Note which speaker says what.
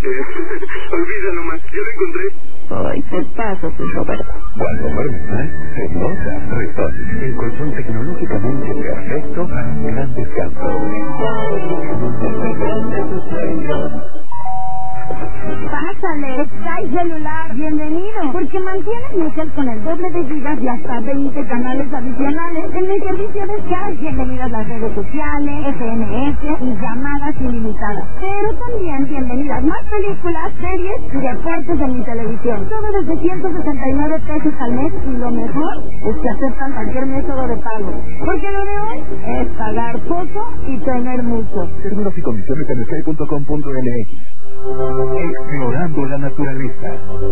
Speaker 1: Olvídalo, man. Yo lo encontré.
Speaker 2: Ay, te pasas, Roberto.
Speaker 3: Cuando duermes mal, se nota. Repón, el colchón tecnológicamente perfecto para un gran descanso.
Speaker 2: Pásale, Sky Celular, bienvenido. Porque mantienes mi cel con el doble de gigas y hasta 20 canales adicionales en mi servicio de Sky. Bienvenidas las redes sociales, SMS y llamadas ilimitadas. Pero también bienvenidas más películas, series y deportes en mi televisión. Todo desde 169 pesos al mes y lo mejor es que aceptan cualquier método de pago. Porque lo de hoy es pagar poco y tener mucho.
Speaker 3: Términos y condiciones en sky.com.mx. Explorando la naturaleza.